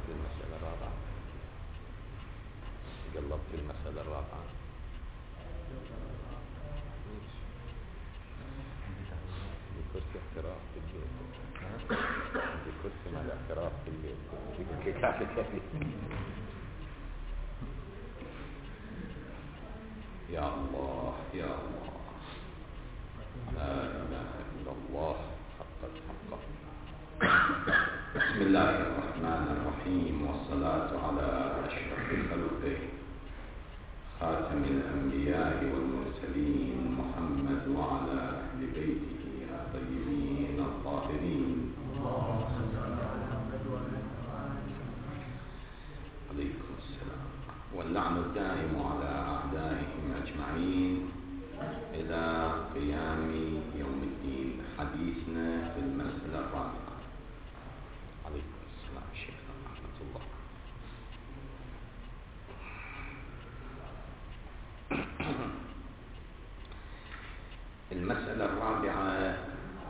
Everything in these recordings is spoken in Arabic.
للمسألة الرابعة. قلبت المسألة الرابعة. بكرسي اعتراف في البيت، بكرسي مع الاعتراف في البيت. يا الله يا الله، لا إله إلا الله حقا حقا. بسم الله الرحمن الرحيم، والصلاة على أشرف الخلق خاتم الأنبياء والمرسلين محمد وعلى أهل بيته الطيبين الطاهرين عليكم السلام، واللعن الدائم على أعدائهم أجمعين إلى قيام يوم الدين. حديثنا في المسألة الرابعة. عليكم السلام شيخنا ورحمة الله. المسألة الرابعة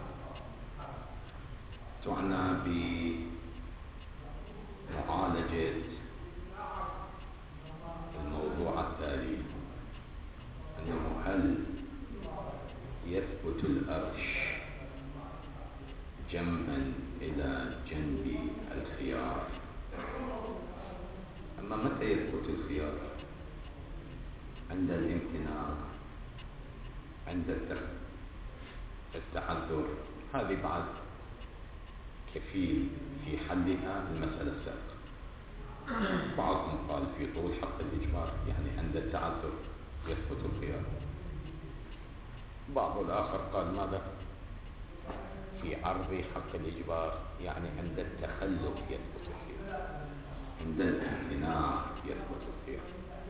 تعنى بمعالجة الموضوع التالي، أنه هل يثبت الأرش جنبا إلى جنب الخيار؟ أما متى يثبت الخيار؟ عند الامتناع، عند التعذر. هذه بعد كفيل في حلها المسألة السابقة. بعضهم قال في طول حق الإجبار، يعني عند التعذر يثبت الخيار. بعض الآخر قال ماذا؟ في عرض حق الإجبار، يعني عند التخلف يثبت الخيار، عند الامتناع يثبت الخيار.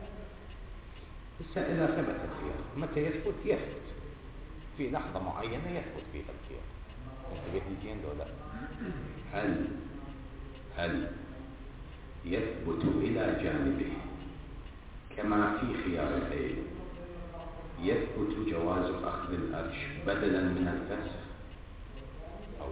إذا ثبت الخيار متى يثبت؟ يثبت في لحظة معينة يثبت فيها الخيار. انتبه للجين ولا؟ هل يثبت إلى جانبه كما في خيار العين يثبت جواز أخذ الأرش بدلا من الفسخ أو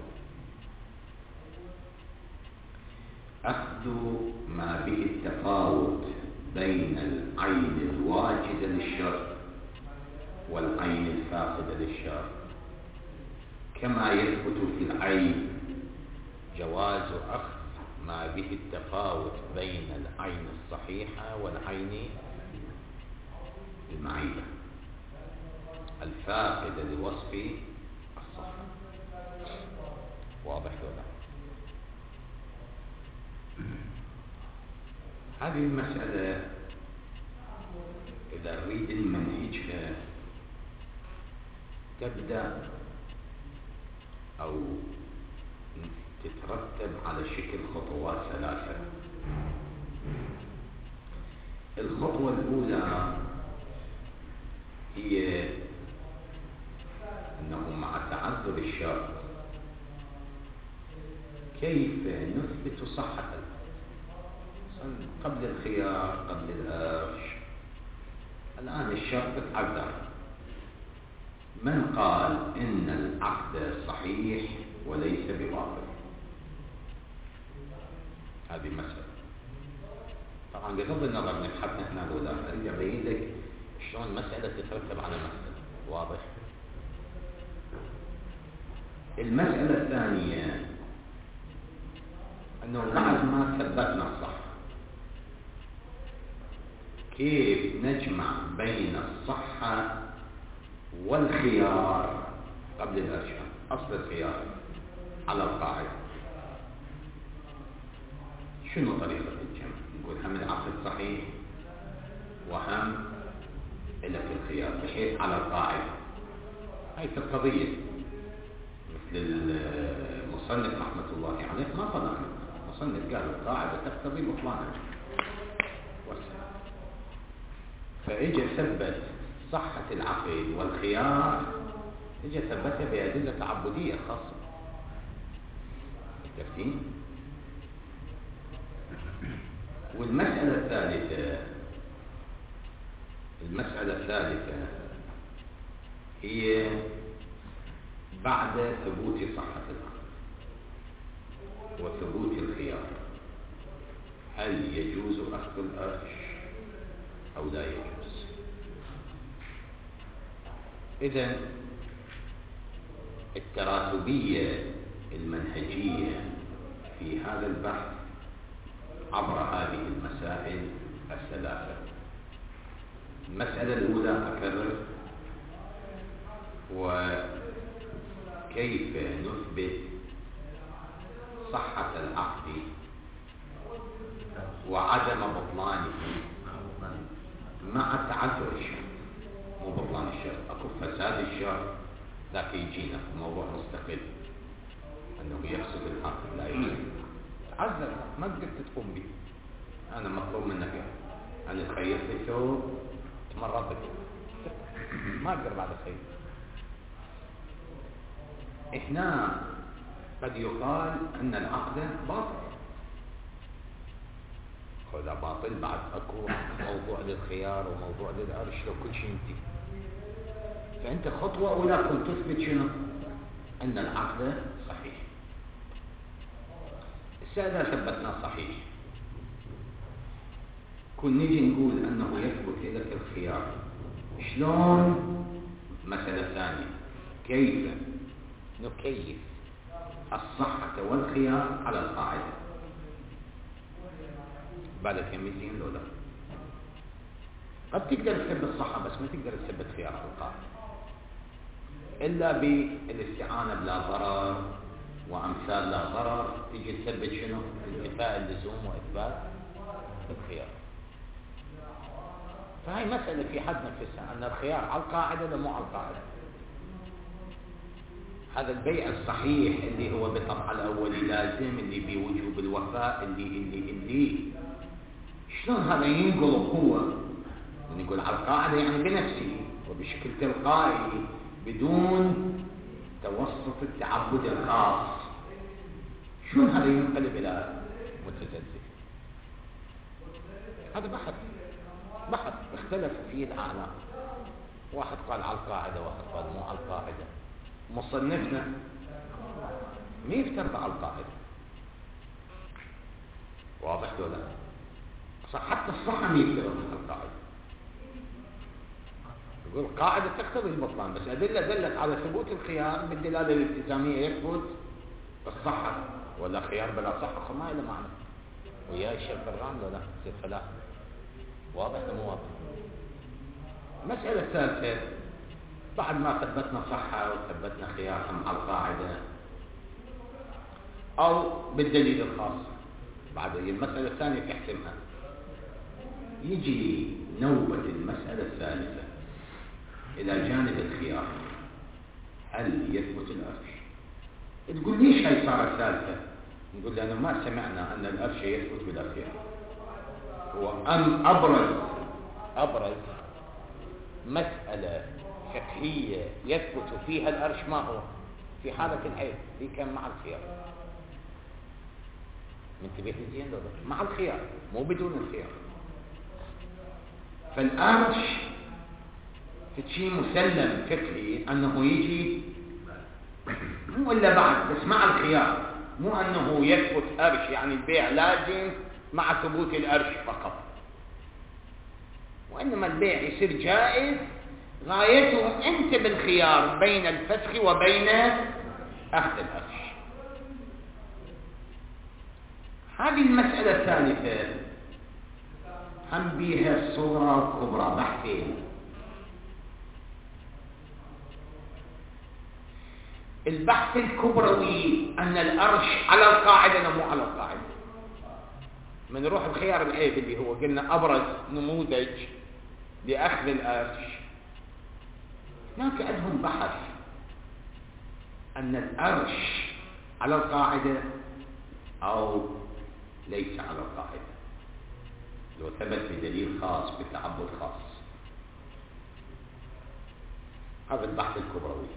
أخذ ما به التفاوت بين العين الواجدة للشر والعين الفاقدة للشر، كما يثبت في العين جواز أخذ ما به التفاوت بين العين الصحيحة والعين المعيبة الفاقدة لوصف الصحة. واضح ولا؟ هذه المسألة إذا نريد نمنهجها تبدأ أو تترتب على شكل خطوات ثلاثة. الخطوة الأولى هي أنه مع تعذر الشر كيف نثبت صحة قبل الخيار، قبل الأرش. الآن الشر تتعذر، من قال إن العقد صحيح وليس بباطل؟ هذه مسألة. طبعا بغض النظر من حدنا هنا ولا أريد أبين لك شلون مسألة تترتب على مسألة. واضح؟ المسألة الثانية أنه بعد ما ثبتنا الصحة كيف نجمع بين الصحة والخيار قبل الإرشاد. أصل الخيار على القاعدة شنو طريقة الجمع؟ نقول هم العقد صحيح وهم إلا في الخيار، بحيث على القاعدة هاي القضية مثل المصنف رحمة الله عليه ما طلع منها. المصنف قال القاعدة تقتضي بطلانها، فإجا ثبت صحة العقد والخيار، إجا ثبتها بأدلة تعبدية خاصة. التفتين. والمسألة الثالثة هي بعد ثبوت صحة العقد وثبوت الخيار هل يجوز أخذ الأرش أو لا يجوز؟ إذن التراتبية المنهجية في هذا البحث عبر هذه المسائل الثلاثة. المسألة الأولى أكرر، وكيف نثبت صحة العقد وعدم بطلانه مع تعذر الشرط. مو بطلان الشرط، أكو فساد الشرط، ذاك يجينا موضوع مستقل أنه يفسد العقد لا يجوز. تعذر ما قدرت تقوم به، أنا مطلوب منك أن تخيط لي ثوب تمرضك، ما أقدر بعد خيط. إحنا قد يقال أن العقد باطل. هذا باطل بعد أكو موضوع للخيار وموضوع للأرش وكل شيء ينتهي. فأنت خطوة أولى كنت تثبت شنو؟ أن العقد صحيح. إذا ثبتنا صحيح كن نجي نقول أنه يثبت لك الخيار. شلون؟ مسألة ثانية، كيف نكيف الصحة والخيار على القاعدة؟ بعد تمييزين لولا قد تقدر تثبت الصحة بس ما تقدر تثبت خيار على القاعدة إلا بالاستعانة بلا ضرر وأمثال لا ضرر. تيجي تثبت شنو؟ انتفاء اللزوم وإثبات الخيار. فهي مسألة في حد نفسها، أن الخيار على القاعدة ولا مو على القاعدة. هذا البيع الصحيح اللي هو بالطبع الأولي لازم، اللي بوجوب الوفاء، اللي شلون هذا ينقل بقوة؟ نقول على القاعدة يعني بنفسه وبشكل تلقائي بدون توسط التعبد الخاص. شلون هذا ينقلب إلى متزلزل؟ هذا بحث اختلف فيه الأعلام. واحد قال على القاعدة، واحد قال مو على القاعدة. مصنفنا ما يفترض على القاعدة. واضح ولا لا؟ حتى الصحة ما يفترض على القاعدة. يقول القاعدة تقتضي البطلان، بس أدلة دلت على ثبوت الخيار بالدلالة الالتزامية يثبت الصحة، ولا خيار بلا صحة ما له معنى. ويا الشيخ برغام ولا سيد فلاح؟ واضح ولا مو واضح؟ المسألة الثالثة، بعد ما ثبتنا صحة وثبتنا خيار على القاعدة أو بالدليل الخاص، بعد المسألة الثانية تحسمها، يجي نوبة المسألة الثالثة إلى جانب الخيار. هل يثبت الأرش؟ تقول ليش هاي صارت ثالثة؟ نقول لأنه ما سمعنا أن الأرش يثبت بلا خيار. هو أن أبرز مسألة فقهية يثبت فيها الأرش ما هو؟ في حالة الحيض دي كان مع الخيار. منتبه زين لو مع الخيار مو بدون الخيار. فالأرش شيء مسلم فقهي أنه يجي مو إلا بعد، بس مع الخيار، مو أنه يثبت أرش يعني البيع لازم مع ثبوت الأرش فقط، وإنما البيع يصير جائز غايته أنت بالخيار بين الفسخ وبين أخذ الأرش. هذه المسألة الثالثة هم بها صورة كبرى بحثين. البحث الكبروي أن الأرش على القاعدة مو على القاعدة. من نروح الخيار العيب اللي هو قلنا أبرز نموذج لأخذ الأرش، هناك عندهم بحث أن الأرش على القاعدة أو ليس على القاعدة، لو ثبت بدليل خاص بتعبد خاص. هذا البحث الكبروي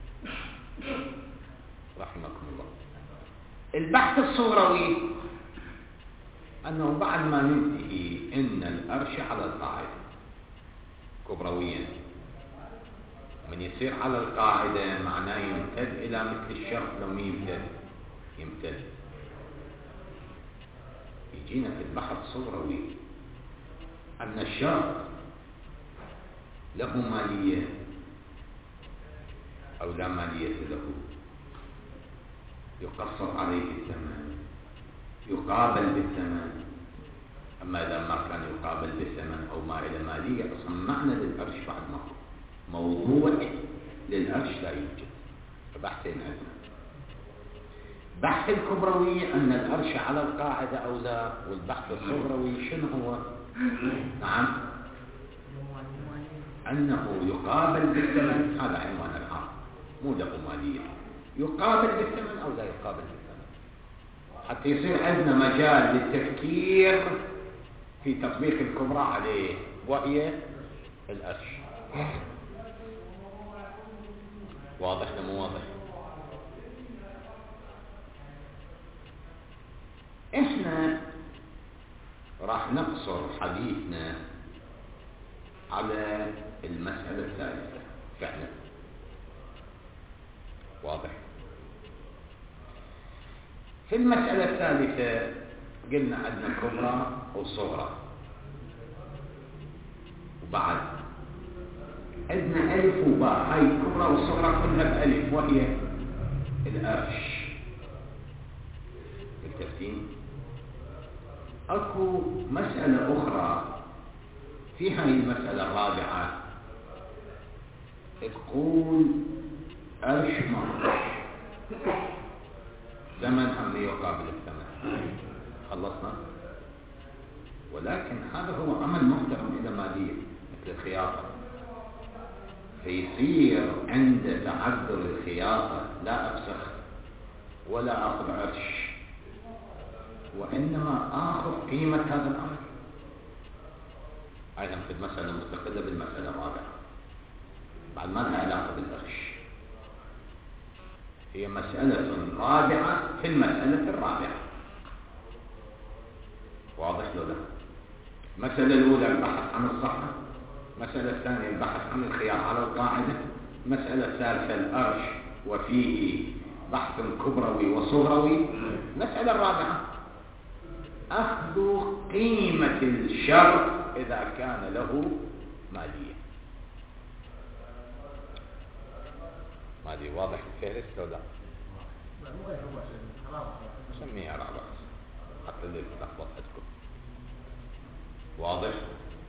رحمكم الله. البحث الصغروي أنه بعد ما ننتهي إن الأرش على القاعدة كبرويا، من يصير على القاعدة معناه يمتد إلى مثل الشرط. لو يمتد جينا في البحث الصغروي أن الشرط له مالية أو لا مالية له، يقصر عليه الثمن، يقابل بالثمن. أما إذا ما كان يقابل بالثمن أو ما إلى مالية، أصلا معنى للأرش بعد ما موضوع للأرش لا يوجد. فبحثين عندنا: بحث الكبروي أن الأرش على القاعدة أو لا، والبحث الصغروي شنو هو؟ نعم، أنه يقابل بالثمن. هذا عنوان العام، مو له مالية. يقابل بالثمن أو لا يقابل بالثمن، حتى يصير عندنا مجال للتفكير في تطبيق الكبرى عليه، وهي الأرش. واضح ولا مو واضح؟ احنا راح نقصر حديثنا على المسألة الثالثة فعلا. واضح؟ في المسألة الثالثة قلنا عندنا كبرى وصغرى، وبعد عندنا ألف وباء. هاي الكبرى والصغرى كلها بألف، وهي الأرش. التفتين أكو مسألة أخرى في هاي المسألة الرابعة، تقول أرش مرش، ثمن هم يقابل الثمن. خلصنا. ولكن هذا هو عمل محترم إلى مالية مثل الخياطة، فيصير عند تعذر الخياطة لا أفسخ ولا أخذ عرش، وإنما آخذ قيمة هذا العمل. أيضا في المسألة المستقلة بالمسألة الرابعة، بعد ما لها علاقة بالعرش، هي مسألة رابعة في المسألة الرابعة. واضح لو لا؟ المسألة الأولى البحث عن الصحة، المسألة الثانية البحث عن الخيار على القاعدة، المسألة الثالثة الأرش وفيه بحث كبروي وصغروي. المسألة الرابعة أخذ قيمة الشرط إذا كان له مالية. ما أدري واضح الفهرس لو لا؟ سميها رابعة حتى اللي تلخبط عندكم. واضح؟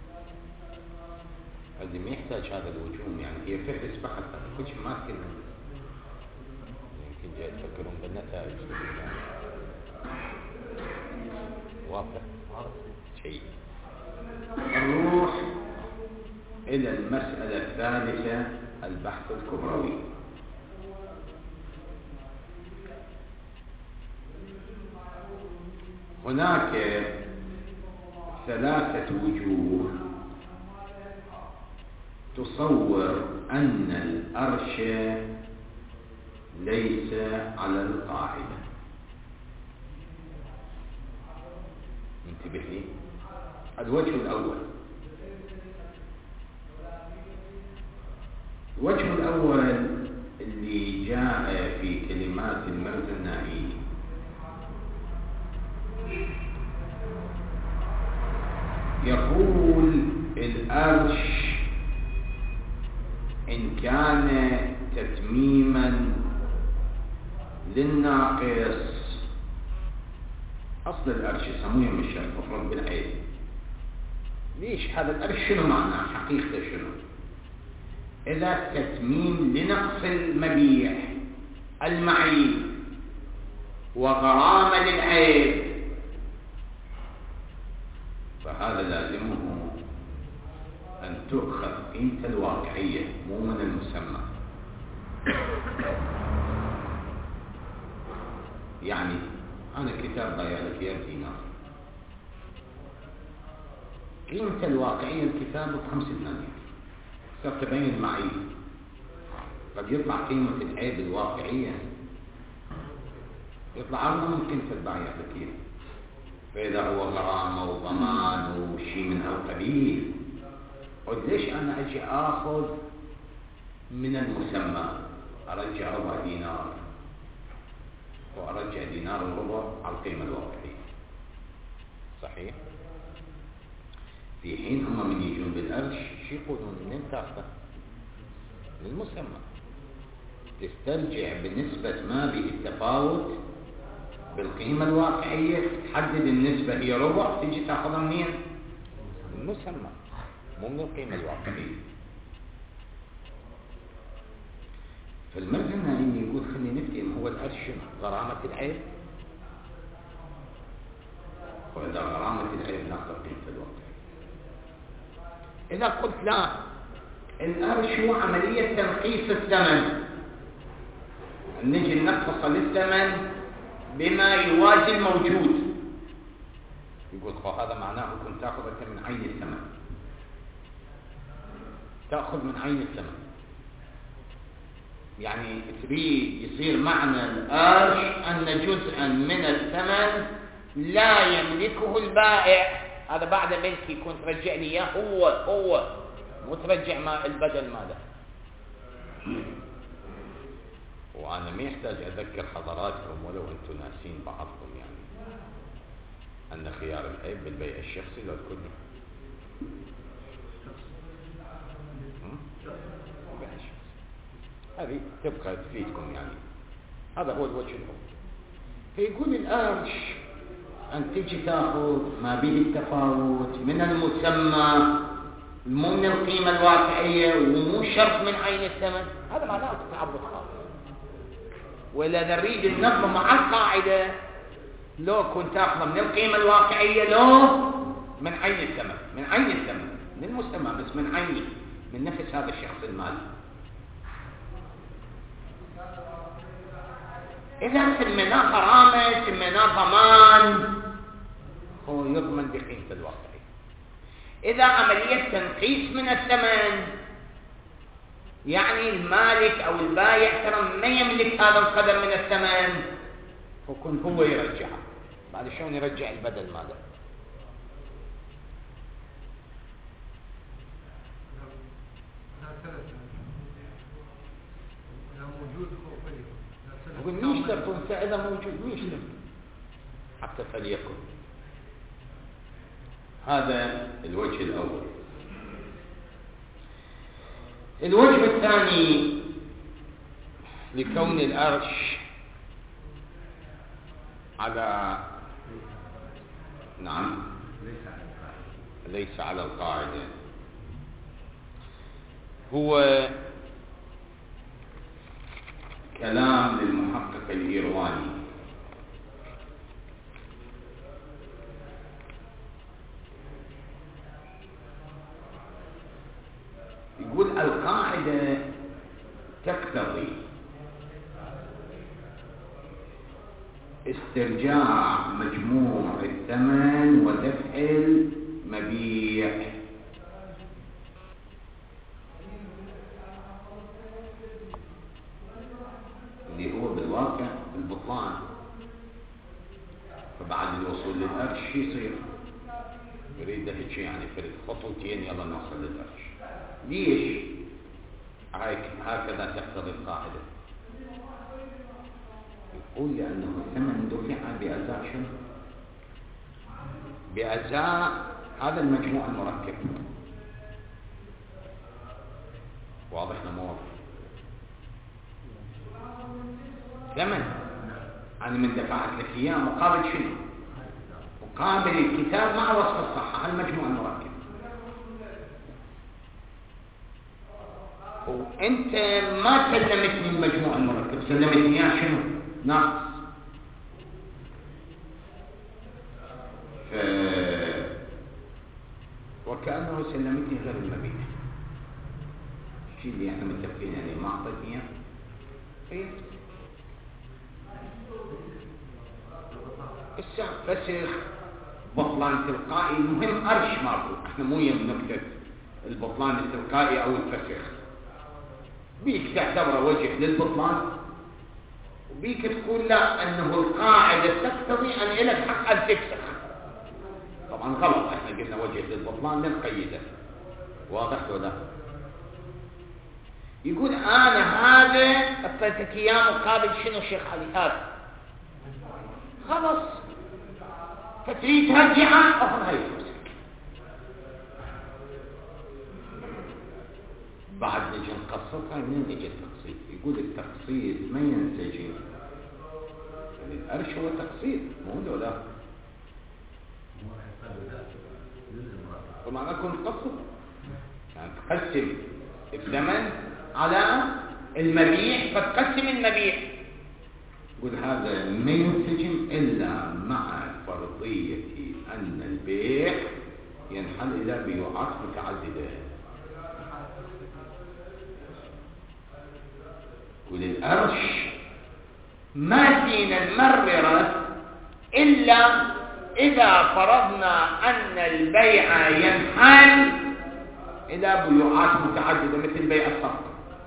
هذه ما يحتاج هذا الوجوم، يعني هي فهرس بحث كل شيء ما كنا يمكن جاي تفكرون بالنتائج. واضح؟ شيء. نروح إلى المسألة الثالثة، البحث الكبروي. هناك ثلاثة وجوه تصور أن الأرش ليس على القاعدة. انتبه لي. الوجه الأول، الوجه الأول اللي جاء في كلمات المرزنائي، يقول الأرش إن كان تتميما للناقص، أصل الأرش يسموه من الشرط مفرد بالعين. ليش هذا الأرش؟ شنو معناه حقيقة؟ شنو إذا تتميم لنقص المبيع المعيب وغرامة للعيب، فهذا لازمه أن تؤخذ قيمة الواقعية مو من المسمى. يعني أنا كتاب ضايع لك يا دينار، قيمة الواقعية الكتاب ب5 دنانير، صار تبين المعيب، قد يطلع قيمة العيب الواقعية يطلع أرضا من قيمة البايع بكير، فإذا هو غرامة وضمان وشي من هالقبيل، قد ليش أنا أجي آخذ من المسمى أرجع ربع دينار وأرجع دينار وربع على القيمة الواقعية؟ صحيح. في حين هم من يجون بالأرش شو يقولون؟ منين تاخذه؟ من المسمى. تسترجع بنسبة ما به التفاوت بالقيمة الواقعية، تحدد النسبة هي ربع، تيجي تاخذها منين؟ من المسمى، مو من القيمة الواقعية. فالمرجع النائم يقول خلي نفتهم هو الأرش غرامة العيب، وإذا غرامة العيب ناخذ قيمة الواقعية. إذا قلت لا، الأرش هو عملية تنقيص الثمن، نجي نفصل الثمن بما يوازي الموجود. يقول هذا معناه كنت تأخذ من عين الثمن، تأخذ من عين الثمن، يعني تريد يصير معنى الأرش أن جزءا من الثمن لا يملكه البائع، هذا بعد ملك يكون ترجع لي إياه هو مو ترجع ما البدل ماذا. وأنا ما يحتاج أذكر حضراتكم ولو أنتم ناسين بعضكم يعني أن خيار العيب بالبيع الشخصي لا تكون البيع الشخصي. هذه تبقى تفيدكم يعني. هذا هو الوجه الأول. فيقول الأرش أن تجي تأخذ ما به التفاوت من المسمى، مو من القيمة الواقعية ومو شرط من عين الثمن. هذا معناه تعبد خاص. وإذا نريد النظم مع القاعدة لو كنت تأخذ من القيمة الواقعية لو من عين الثمن، من عين الثمن، من المسمى بس من عيني، من نفس هذا الشخص المالي. إذا سميناه غرامة سميناه ضمان، هو يضمن بقيمة الواقعية. إذا عملية تنقيص من الثمن يعني المالك أو البايع ترى ما يملك هذا القدر من الثمن، فكن هو يرجعه. بعد شلون يرجع البدل ماذا؟ يقول مش تكون إذا موجود مش تكون حتى فليكن. هذا الوجه الأول. الوجه الثاني لكون الأرش على ليس على القاعدة، هو كلام للمحقق الإيرواني. يقول القاعدة تقتضي استرجاع مجموع الثمن ودفع المبيع. اللي هو بالواقع البطلان. فبعد الوصول للأرش يصير يريد هيك يعني فرد خطوتين يلا نوصل للأرش. ليش؟ هكذا تقتضي القاعدة. يقول لأنه الثمن دفع بأزاء شنو؟ بأزاء هذا المجموع المركب. واضح نمور؟ ثمن أنا من دفعت لك إياه مقابل شنو؟ مقابل الكتاب مع وصف الصحة المجموع المركب. وانت ما سلمتني المجموع المركب، سلمتني اياه شنو؟ ناقص. وكأنه سلمتني غير المبيع. الشيء اللي احنا متفقين يعني ما اعطيتني اياه. ايه السهم فسخ بطلان تلقائي. المهم أرش ماكو، احنا مو يم نكتب البطلان التلقائي او الفسخ. بيك تعتبره وجه للبطلان، وبيك تقول لا انه القاعدة تقتضي ان لك حق ان تفسخ. طبعا غلط، احنا قلنا وجه للبطلان لنقيده. واضح ولا؟ يقول انا هذا اعطيتك اياه مقابل شنو شيخ علي؟ هذا خلاص فتريد ترجعها أخذ هاي فلوسك. بعد نجي نقسطها. منين يجي التقسيط؟ يقول التقسيط ما ينسجم، يعني القرش هو تقسيط مو ولا لا؟ ومعنى كنت تقسط يعني تقسم الثمن على المبيع، فتقسم المبيع. يقول هذا ما ينسجم إلا مع فرضية أن البيع ينحل إلى بيوعات متعددة. وللقرش ما فينا نمرره إلا إذا فرضنا أن البيع ينحل إلى بيوعات متعددة مثل بيع الصفقة.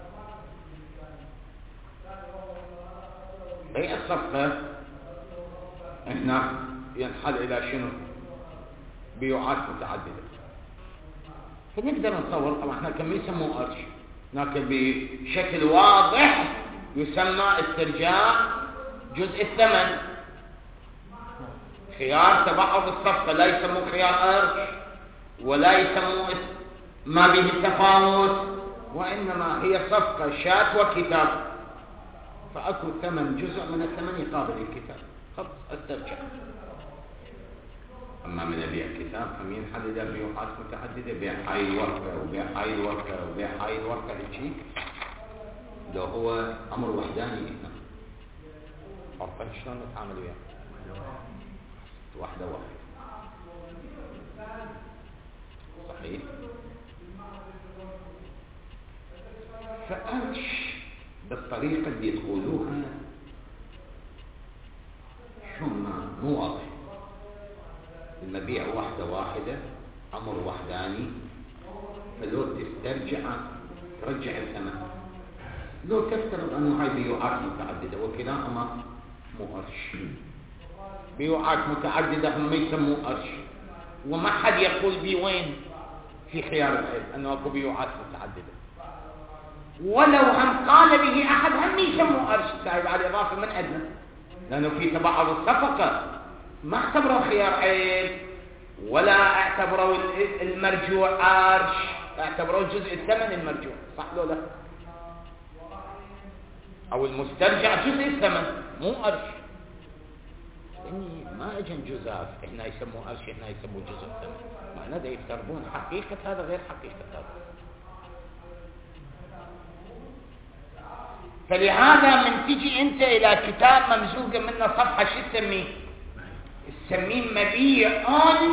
بيع الصفقة هنا ينحل إلى شنو؟ بيوعات متعددة. فنقدر نتصور طبعا احنا كم يسموه قرش، لكن بشكل واضح يسمى استرجاع جزء الثمن. خيار تبعض الصفقة لا يسموه خيار قرش ولا يسموه ما به التفاوت، وإنما هي صفقة شاة وكتاب، فأكو ثمن جزء من الثمن يقابل الكتاب، خلاص استرجع. أما من بيع كتاب فمين حدد بيوعات متعددة؟ بيع هاي الورقة وبيع هاي الورقة وبيع هاي الورقة هيك، لو هو أمر وحداني هنا عرفت شلون نتعامل وياه؟ واحدة صحيح. فقرش بالطريقة اللي تقولوها شو مو واضح. المبيع واحدة أمر وحداني، فلو ترجع الثمن. لو تفترض أنه هاي بيوعات متعددة وكلاهما مو قرش، بيوعات متعددة هم يسموه قرش، وما حد يقول بي وين في خيار العيب أنه أكو بيوعات متعددة، ولو هم قال به أحد هم يسموه قرش سايب على الإضافة من أدنى، لأنه في تبعض الصفقة ما اعتبروا خيار عيب ولا اعتبروا المرجوع قرش، اعتبروا جزء الثمن المرجوع، صح لو لا؟ أو المسترجع جزء الثمن مو قرش. إني ما أجن جزاف إحنا يسموه قرش إحنا يسموه جزء الثمن، معناه ده يفترضون حقيقة هذا غير حقيقة هذا. فلهذا من تجي أنت إلى كتاب ممزوجة منه صفحة شو تسميه؟ تسميه مبيع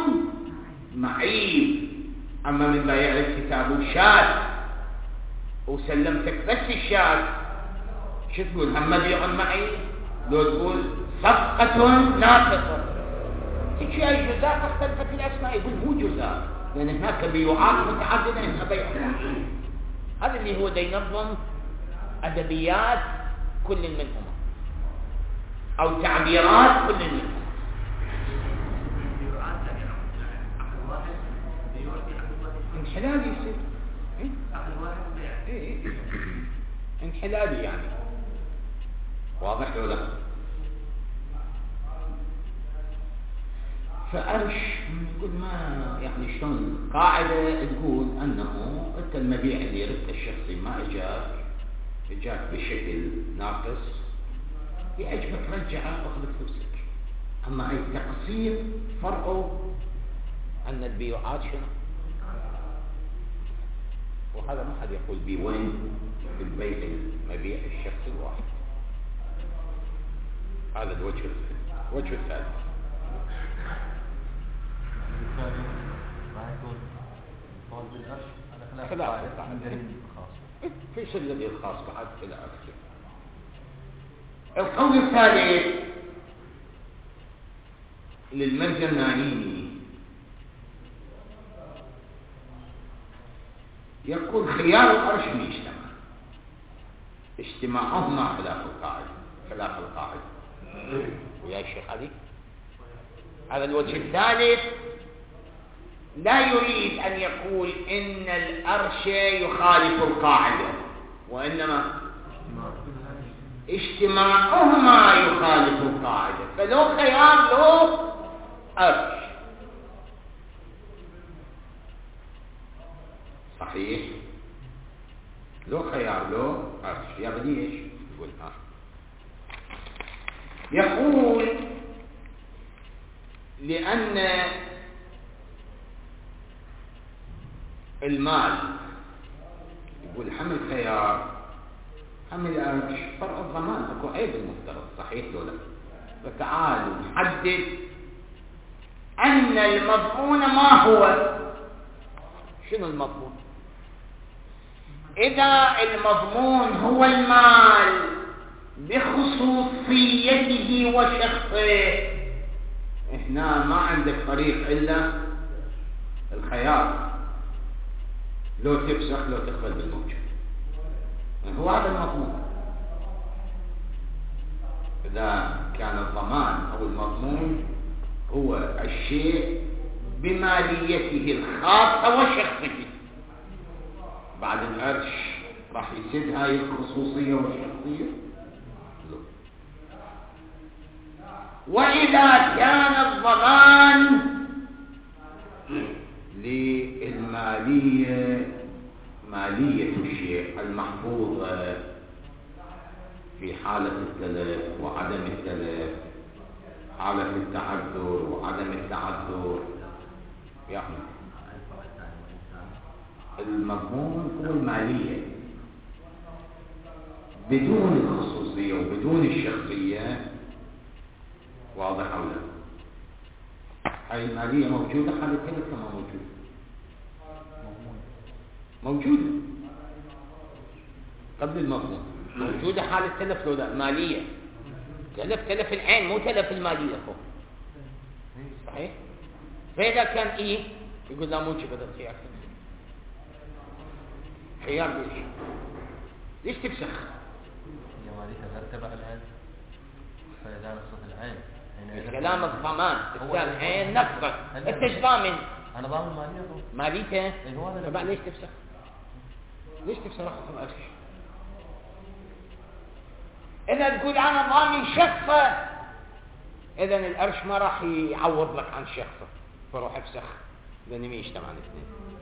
معيب. أما من بيع الكتاب شاذ وسلمتك بس الشاذ شو تقول؟ هم مبيع معيب؟ لو تقول صفقة ناقصة تجي أي جزاء اختلفت الأسماء، يقول مو جزاء لأن هناك بيوعات متعددة إنها بيع. هذا اللي هو ينظم أدبيات كل منهما أو تعبيرات كل منهما. انحلال يصير انحلالي يعني واضح ولا لا؟ فأرش يقول ما يعني شلون قاعدة تقول أنه أنت المبيع اللي يرد الشخصي ما إجاك بشكل ناقص يعجبك رجعه أخذ فلوسك. أما هاي التقسيط فرقه أن البيوعات شنو؟ وهذا ما حد يقول بي وين في البيع المبيع الشخصي الواحد. هذا الوجه الثالث. خلاف في شيء الذي الخاص بعد إلى آخره. القول الثالث للمرجع النعيمي يقول خيار القرش يجتمع، اجتماعهما خلاف القاعدة. ويا الشيخ علي هذا الوجه الثالث لا يريد أن يقول إن القرش يخالف القاعدة، وإنما اجتماعهما يخالف القاعدة. فلو خيار له أرش صحيح، لو خيار لو أرش يا بدي إيش يقول يقول لأن المال يقول حمل خيار حمل أرش فرق الضمان أكو عيب المفترض صحيح لو لا. فتعالوا نحدد أن المضمون ما هو. شنو المضمون؟ إذا المضمون هو المال بخصوصيته وشخصه، هنا ما عندك طريق إلا الخيار، لو تفسخ لو تقبل بالموجود، هو هذا المضمون. إذا كان الضمان أو المضمون هو الشيء بماليته الخاصة وشخصه، بعد الأرش راح يسد هاي الخصوصية والشخصية. وإذا كان الضمان للمالية مالية الشيء المحفوظة في حالة التلف وعدم التلف، حالة التعذر وعدم التعذر، يعني المضمون هو المالية بدون الخصوصية وبدون الشخصية. واضح أو لا؟ هاي المالية موجودة حالة التلف ما موجودة؟ موجودة قبل المضمون، موجودة حالة التلف لو لا؟ مالية تلف العين مو تلف المالية فوق صحيح؟ فإذا كان إيه يقول لا موجب هذا الخيار. خيار ليش تفسخ؟ هي مالية غير تبع العين، فإذا نقصت العين كلام الضمان تبع العين نقصت أنت ايش ضامن؟ أنا ضامن مالية ماليته طبعا ليش تفسخ؟ ليش تفسخ رخص الأرش؟ إذا تقول أنا ضامن شخصه، إذن الأرش ما راح يعوض لك عن شخصه، فروح افسخ لأن ما يجتمعان الاثنين.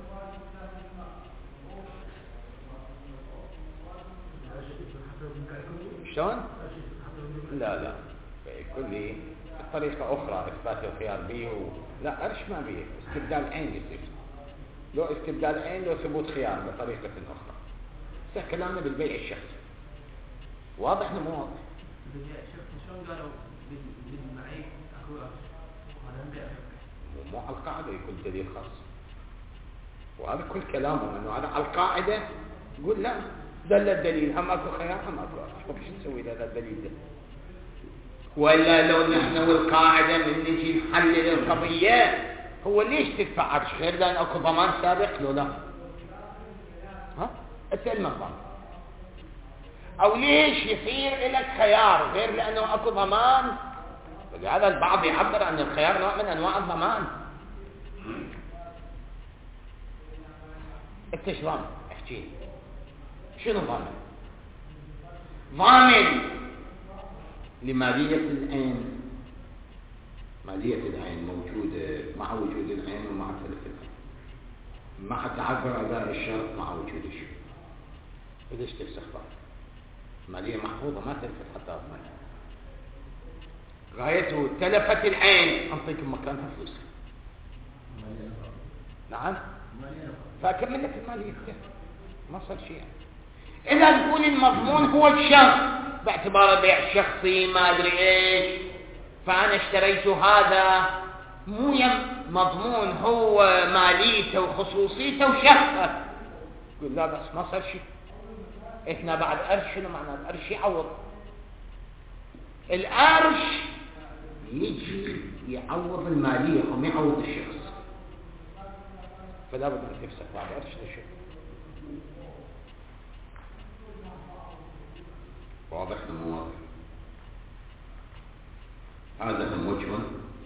شلون؟ لا كل طريقة أخرى إثبات الخيار به لا أرش ما به، استبدال عين يصير، لو استبدال عين لو ثبوت خيار بطريقة أخرى. كلامنا بالبيع الشخصي واضح مو واضح؟ شلون قالوا بالمعيب اكو مو على القاعده يكون دليل خاص، وهذا كل كلامهم انه هذا على القاعده يقول لا دل الدليل هم اكو خيار هم اكو ارش، شو نسوي هذا الدليل ده؟ ولا لو نحن والقاعده من نجي نحلل القضيه هو ليش تدفع ارش غير لان اكو ضمان سابق لو لا؟ ها؟ انت المنظر او ليش يصير لك خيار غير لانه اكو ضمان؟ فلهذا البعض يعبر ان الخيار نوع من انواع الضمان. انت ايش ضامن؟ احكي لي شنو ضامن؟ ضامن لمالية العين، مالية العين موجودة مع وجود العين ومع تلف العين، مع تعذر اداء الشرط مع وجود الشيء. ليش تفسخ ضامن؟ مالية محفوظة ما تلفت حتى أضمن، غايته تلفت العين أنطيكم مكانها فلوس. نعم فأكمل لك المالية ما صار شيء. إذا تقول المضمون هو الشخص باعتباره بيع شخصي ما أدري إيش، فأنا اشتريت هذا مو مضمون هو ماليته وخصوصيته وشخصه، يقول لا بس ما صار شيء. احنا بعد أرش شنو معنى الأرش؟ يعوض. الأرش يجي يعوض المالية وما يعوض الشخص، فلا بد أن تفسخ بعد أرش لشيء. واضح مو واضح؟ هذا هو مجمل.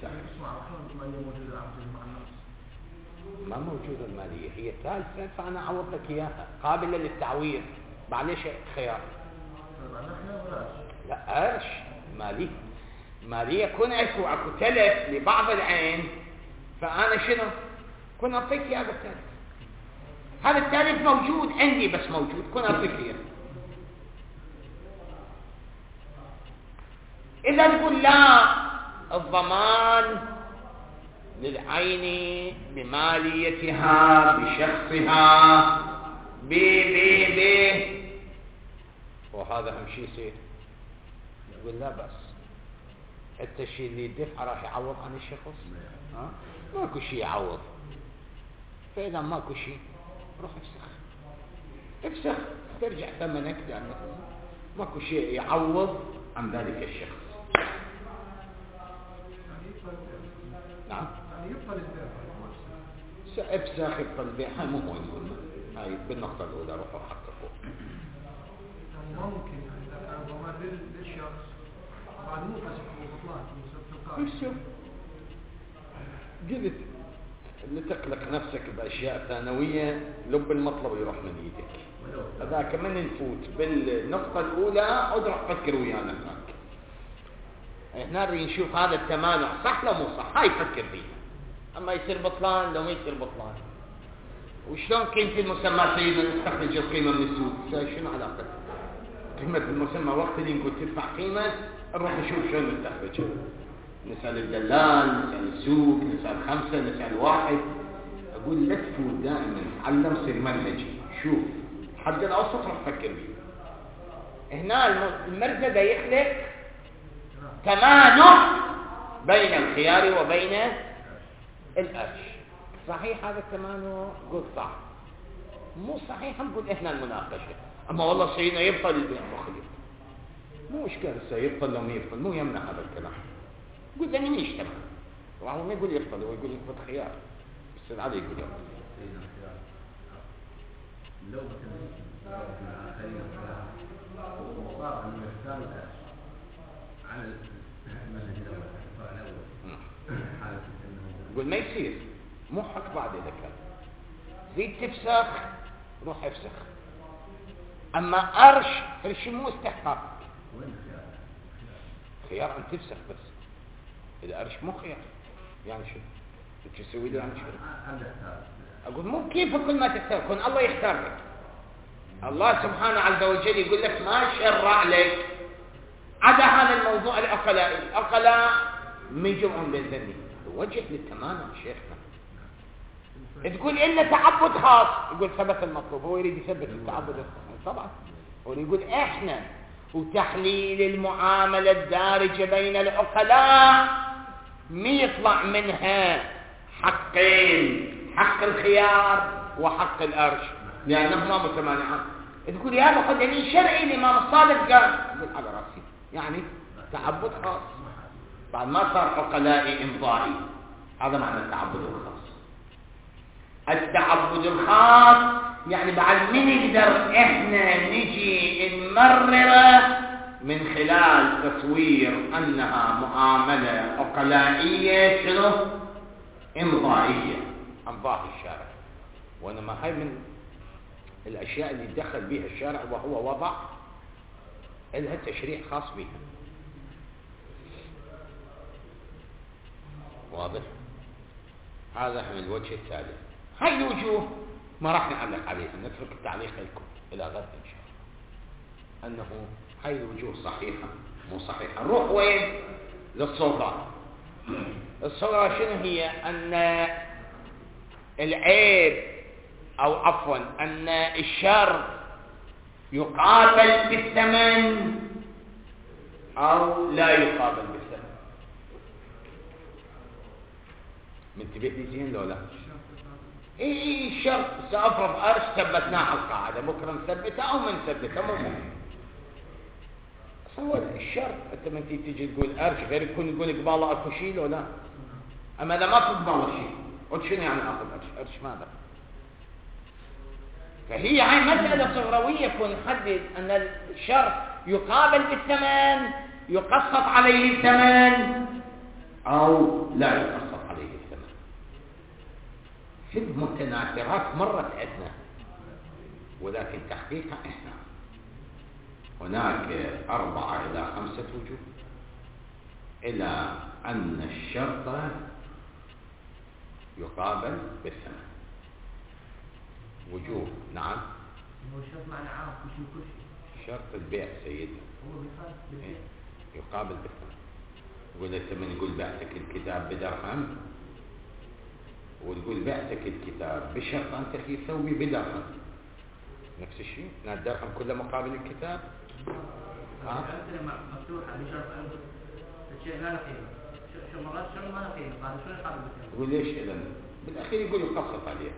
ما موجودة المالية، هي ثالثة فأنا أعوض لك إياها قابلة للتعويض. معلش خيار لا أرش احتمالية يكون اكو تلف لبعض العين، فانا شنو؟ كون اعطيك اياه بالتالف. هذا التالف موجود عندي، بس موجود، كون اعطيك اياه. اذا تقول لا، الضمان للعين بماليتها بشخصها ب وهذا هم شيء يصير. يقول لا بس حتى الشيء اللي يدفع راح يعوض عن الشخص؟ ماكو شيء يعوض. فإذا ماكو شيء روح افسخ ترجع ثمنك، لأنه ماكو شيء يعوض عن ذلك الشخص. نعم، يعني يبطل البيع. افسخ يبطل البيع. هاي مو هو يقولنا، هاي بالنقطة الأولى روحوا حققوا. يعني ممكن يعني إذا كان ضمان للشخص بعد مو فسخ وبطلان في شوف قلت لتقلق نفسك بأشياء ثانوية، لب المطلب يروح من ايدك. هذاك من نفوت بالنقطة الأولى ادرك فكر ويانا هناك. هنا نشوف هذا التمانع صح لو مو صح، هاي فكر فيها. أما يصير بطلان لو ما يصير بطلان، وشلون كنت المسمى سيدنا نستخرج القيمة من السوق؟ شنو علاقة قيمة المسمى وقت اللي نقول تدفع قيمة نروح نشوف شلون نستخرجها. نسأل الدلال، نسأل السوق، نسأل خمسة، نسأل واحد. أقول لا تفوت دائما، تعلم صير منهجي. شوف حد الأوسط راح تفكر فيه. هنا المرزبة يخلق تمانع بين الخيار وبين الأرش. صحيح هذا التمانع؟ قل صح. مو صحيح نقول إحنا المناقشة. أما والله سيدنا يبطل البيع مخلط، مو إشكال سيبطل لو ما يبطل، مو يمنع هذا الكلام. قل ذا من يجتمع، وهو ما يقول يبطل، هو يقول يثبت خيار. بس عليه يقول يبطل. لو مثلا مع خليل وصار انه يختار الأرش على المنهج الاول حالة انه يقول ما يصير، مو حق بعد اذا كان زيد تفسخ روح افسخ. اما ارش مو استحقاق. وين الخيار؟ خيار ان تفسخ بس. اذا ارش مو خيار يعني شو تسوي له؟ يعني شو اقول مو كيف كل ما تختار كون الله يختار لك. الله سبحانه عز وجل يقول لك ما شرع لك عدا هذا الموضوع العقلاء من جمع بالذنب. وجه للتمانع شيخنا. تقول إن تعبد خاص، يقول ثبت المطلوب، هو يريد يثبت التعبد الخاص طبعا. هو يقول احنا وتحليل المعاملة الدارجة بين العقلاء ما يطلع منها حقين، حق الخيار وحق الأرش، لأنهما متمانعان. تقول يا هذا قد دليل شرعي الإمام الصادق قال، يقول على رأسي يعني تعبد خاص بعد ما صار عقلائي إمضائي. هذا معنى التعبد الخاص. التعبد الخاص يعني بعد من نقدر احنا نجي نمرره من خلال تصوير أنها معاملة عقلائية شنو؟ إمضائية، أمضاء الشارع. وإنما هاي من الأشياء اللي دخل بها الشارع وهو وضع لها تشريع خاص بها. واضح؟ هذا من الوجه الثالث. هاي الوجوه ما راح نعلق عليها، نترك التعليق لكم إلى غد إن شاء الله. أنه هاي الوجوه صحيحة مو صحيحة. نروح وين؟ للصورة. الصورة شنو هي؟ أن العيب أو عفوا أن الشر يقابل بالثمن أو لا يقابل بالثمن. منتبه لي زين لو لا؟ اي الشرط سأفرض أرش ثبتناه على القاعدة، بكرة نثبته أو ما نثبته مو مهم. هو الشرط انت من تيجي تقول أرش غير يكون يقول قباله اكو شيء لو لا. اما اذا ما تقبل شيء قلت شنو يعني اخذ أرش ماذا؟ فهي هاي مسألة صغروية كون نحدد أن الشرط يقابل بالثمن، يقسط عليه الثمن أو لا يقسط عليه الثمن. في المتناثرات مرت عندنا، ولكن تحقيقها إحنا هناك 4 إلى 5 وجوه. إلى أن الشرط يقابل بالثمن وجوب. نعم. هو الشرط معنى عام كل شيء. شرط البيع سيدي هو بيقال بالبيع. يقابل بالثمن. يقول الثمن يقول بعتك الكتاب بدرهم، وتقول بعتك الكتاب بشرط أن تخي ثوبي بدرهم. نفس الشيء، الدرهم كله مقابل الكتاب. الأمثلة مفتوحة بشرط أن الشيء لا له قيمة. شو مرات شو ما له قيمة، هذا شو يقابل بالثمن؟ يقول ليش إذا؟ بالأخير يقول يقسط عليه.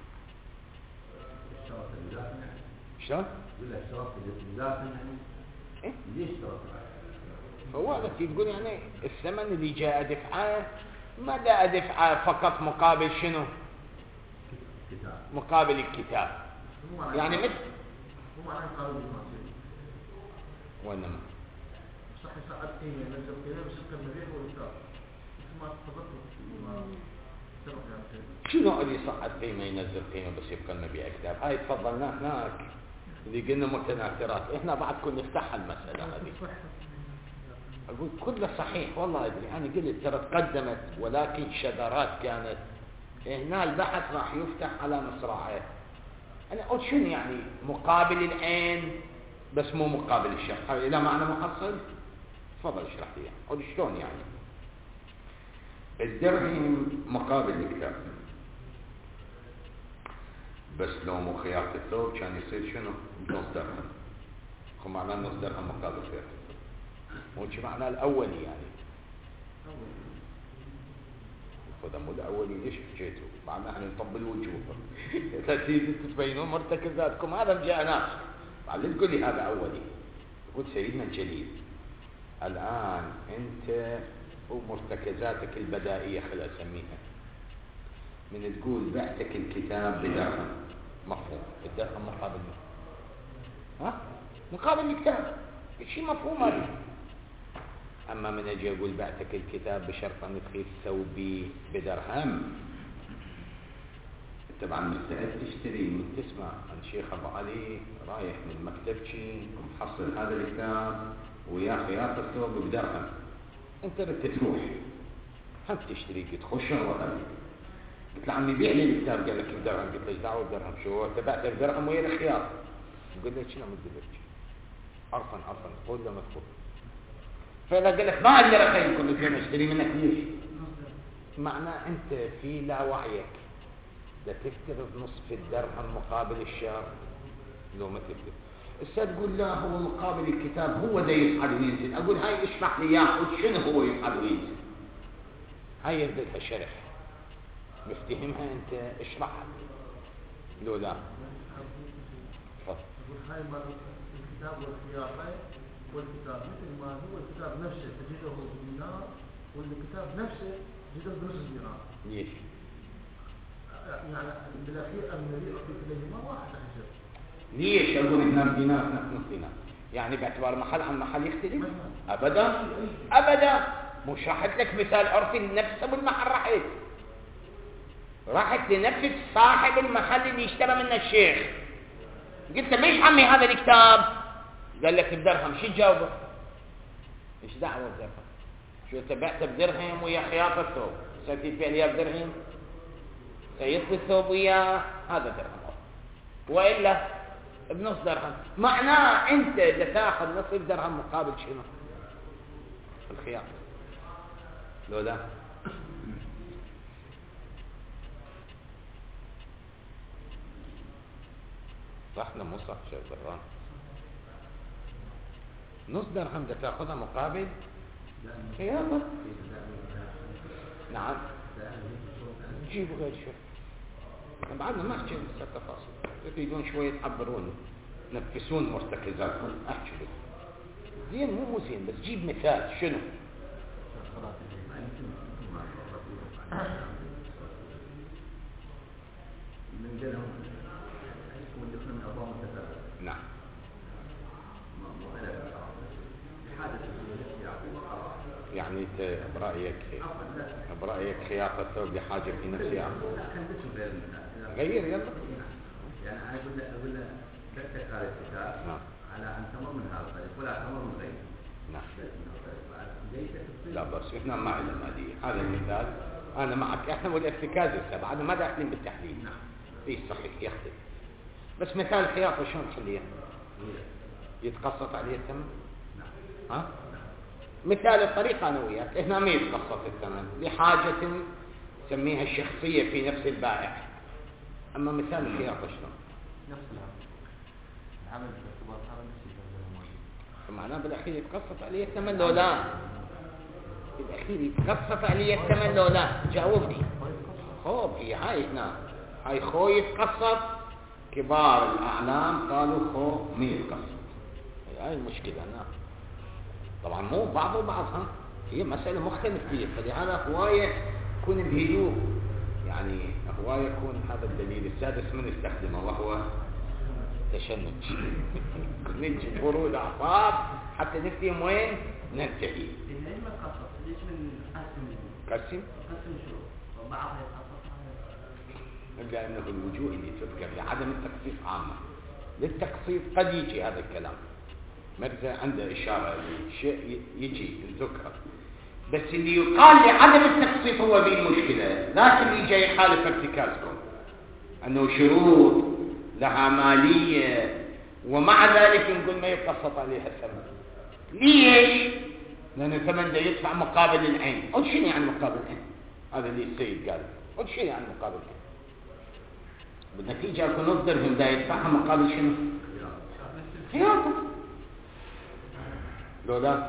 اشترط الإضافة يعني. شلون؟ يقول لك اشترط الإضافة يعني. إيه؟ ليش اشترط؟ هو هذا يقول يعني الثمن اللي جاء دفعه ما جاء دفعه فقط مقابل شنو؟ كتاب. مقابل الكتاب. يعني مثل هو معناه قابل للمعصية. وإنما صح يصعد قيمة ينزل قيمة بس يبقى المبيع هو الكتاب. مثل ما تفضلت ما سبق يعني. شنو اللي صعد قيمة ينزل قيمة بس يبقى المبيع كتاب؟ هاي تفضلنا هناك اللي قلنا متناثرات. احنا بعد كنا نفتح المسألة هذه. أقول كله صحيح والله أدري. أنا قلت ترى تقدمت ولكن شذرات كانت هنا. البحث راح يفتح على مصراعيه. أنا قلت شنو يعني مقابل العين بس مو مقابل الشرط؟ هاي إلى معنى محصل. تفضل اشرح لي يعني. قلت شلون يعني الدرهم مقابل الكتاب، بس لو مو خياطة الثوب كان يصير شنو؟ نص درهم. خو معناه نص درهم مقابل خياطة الثوب. مو شي معناه الأولي يعني. فده مو الأولي ليش حكيته؟ معناه احنا نطبل الوجوه. إذا تيجي تبينون مرتكزاتكم هذا جاء ناس. بعدين تقول لي هذا أولي. يقول سيدنا الجليل الآن أنت ومرتكزاتك البدائية خلال أسميها من تقول بعتك الكتاب بدرهم مفهوم. الدرهم مقابل ها؟ مقابل الكتاب. شيء مفهوم هذا. أما من أجي أقول بعتك الكتاب بشرط أن تخيف ثوبي بدرهم، طبعا مستعد تشتري تسمع عن شيخ أبو علي رايح من مكتبتي ومحصل هذا الكتاب ويا خياطة الثوب بدرهم. أنت بدك تروح هم تشتري قلت خش وغير. قلت له عمي بيع لي الكتاب. قال لك بدرهم. قلت له ايش دعوه بدرهم؟ شو تبعت بدرهم ويا الخياط؟ يقول لي شنو مدلك عرفا قول له مذكور. فإذا قال لك ما أقدر أخيل كل شيء أشتري منك ليش؟ معناه أنت في لا وعيك لا تفترض نصف الدرهم مقابل الشهر لو ما تفترض. السيد تقول لا هو مقابل الكتاب هو ده يصعد وينزل. أقول هاي اشرح لي ياخذ شنو هو يصعد وينزل. هاي يبدأ شرح مفتهمها أنت اشرحها لو لا. تفضل. هاي مال الكتاب والخياطة والكتاب مثل ما هو الكتاب نفسه تجده بدينار والكتاب نفسه تجده بنصف دينار. ليش؟ يعني بالاخير الذي اعطيت اليهما واحد حجر. ليش اقول هنا بدينار نصف دينار؟ يعني باعتبار محل عن محل يختلف؟ ابدا ابدا. مو شرحت لك مثال عرفي لنفس ابو المحل. راحت لنفس صاحب المحل اللي اشترى منه الشيخ. قلت له ليش عمي هذا الكتاب؟ قال لك بدرهم. شو تجاوبه؟ ايش دعوه بدرهم؟ شو تبعته بدرهم ويا خياطة الثوب سويت فعل يا بدرهم سيطلي الثوب وياه هذا درهم والا بنص درهم. معناه انت اذا تاخذ نصف درهم مقابل شنو؟ الخياطة لو لا صح لا مو صح شيء بران. نص درهم ده تاخذها مقابل خياطة. نعم جيبوا غير شيء. بعدنا ما احكي لسه التفاصيل. تريدون شوية تعبرون نفسون مرتكزاتكم احكي لكم زين مو زين بس جيب مثال شنو. من جلهم ودخلنا من أبواب متفاوتة. نعم. يعني انت برأيك خياطة الثوب لحاجة في نفسها. غير يلا. يعني أنا أقول له تكتك هذا الكتاب على أن تمر من هذا الطريق ولا تمر من غيره. نعم. لا بس احنا ما عندنا مالية. هذا المثال انا معك، احنا والافتكاز السبعة انا ما داخلين بالتحليل. اي صحيح يختلف، بس مثال الخياطة شلون تخليها؟ يتقسط عليه الثمن؟ ها؟ مثال الطريقة انا وياك، هنا ما يتقسط الثمن لحاجة نسميها الشخصية في نفس البائع. اما مثال الخياطة شلون؟ نفس العمل في ارتباط هذا نفس الشيء. معناه بالاخير يتقسط عليه الثمن لو لا؟ بالاخير يتقسط عليه الثمن لو لا؟ جاوبني. خوب هي هاي هنا، هاي خو يتقسط، كبار الاعلام قالوا خو ما يتقسط. هاي المشكلة هنا. طبعا مو بعض وبعض، ها هي مسألة مختلفة فيها، فلهذا هواية يكون بهدوء، يعني هواية يكون هذا الدليل السادس من استخدمه وهو تشنج. نجي برود أعصاب حتى نفتهم وين ننتهي. ليش ما تخصص؟ ليش من قسم شروط وبعضها يتخصص؟ إلا أنه الوجوه اللي تذكر لعدم التخصيص عامة، للتخصيص قد يجي هذا الكلام، مرزا عنده إشارة لشيء يجي ذكر، بس اللي يقال لعدم التخصيص هو ذي المشكلة، لكن اللي جاي يخالف ارتكازكم أنه شروط لها مالية ومع ذلك نقول ما يتقسط عليها الثمن. ليش؟ لأن الثمن ده يدفع مقابل العين. قل شنو يعني مقابل العين؟ هذا اللي السيد قال. قل شنو يعني مقابل العين؟ بالنتيجة أكون الدرهم ده يدفعها مقابل شنو؟ خياطة. لو لا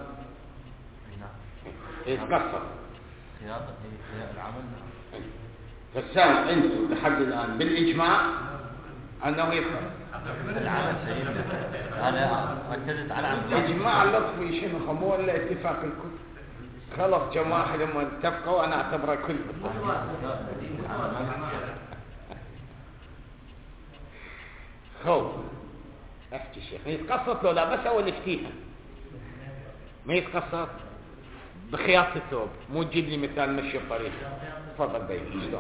يتقسط خياطة هي العمل. فالسائل أنتم لحد الآن بالإجماع أنه يفعل العمل سيدنا. أنا ركزت على العمل. الإجماع اللطفي شنو خمو ولا اتفاق الكل؟ خلص جماعة لما اتفقوا أنا أعتبره كل. خو احكي شيخ يتقسط لو لا بس أول افتيها ما يتقسط بخياطة الثوب. مو تجيب لي مثال مشي الطريق. تفضل بيني شلون؟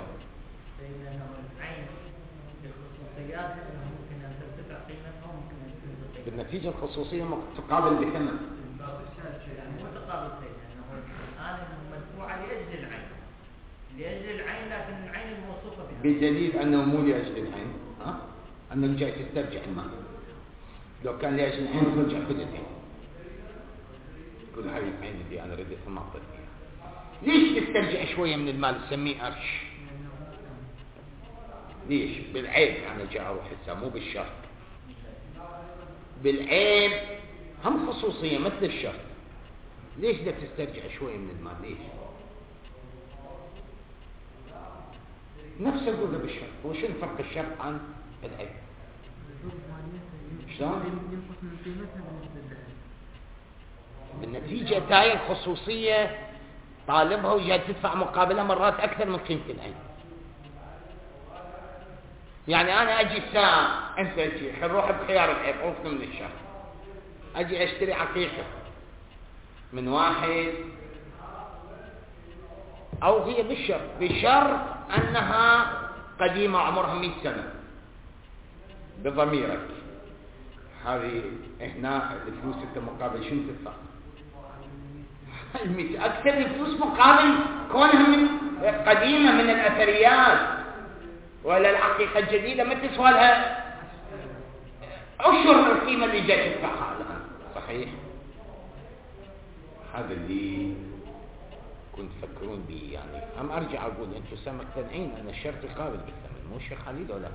بالنتيجة الخصوصية تقابل بثمن. لأجل العين لكن العين الموصوفة بها. بدليل أنه مو لأجل العين، ها؟ أنه جاي تسترجع المال. لو كان لأجل العين ترجع كل العين. كل هاي العين اللي أنا رديتها ما أعطيت فيها. ليش تسترجع شوية من المال تسميه قرش؟ ليش؟ بالعيب أنا جاء أروح حساب مو بالشرط. بالعيب هم خصوصية مثل الشرط. ليش بدك تسترجع شوية من المال؟ ليش؟ نفس الجزء بالشرط. وشو فرق الشرط عن العيب؟ شلون؟ بالنتيجة تاي الخصوصية طالبها وجاي تدفع مقابلها مرات أكثر من قيمة العين. يعني أنا أجي الساعة أنت أجي نروح بخيار العيب عرفنا من الشهر، أجي أشتري عقيقة من واحد أو هي بشرط أنها قديمة عمرها 100 سنة بضميرك. هذه هنا الفلوس انت مقابل شنو تدفع؟ أكثر الفلوس مقابل كونها من قديمة من الأثريات، ولا العقيقة الجديدة ما تسوى لها عشر القيمة اللي جاي تدفعها الآن. صحيح؟ هذا اللي كنت تفكرون به. يعني أم أرجع أقول أنتم مقتنعين أن الشرط قابل بالثمن، مو الشيخ خالد ولا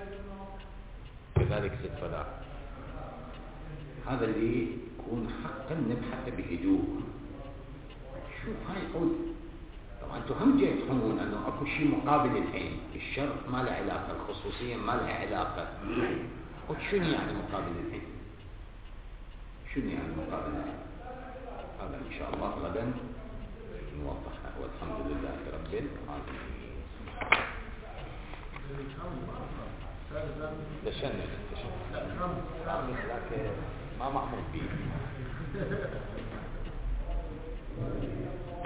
كذلك زد فلا. هذا اللي يكون حقا نبحث بهدوء. شوف هاي قول طبعا انتم هم جاي تفهمون انه اكو شيء مقابل العين. الشرط ما له علاقه، الخصوصيه ما لها علاقه. قلت شنو يعني مقابل العين؟ شنو يعني مقابل العين؟ هذا ان شاء الله غدا نوضحها. والحمد لله رب العالمين. تشنج لكن ما مأمور به.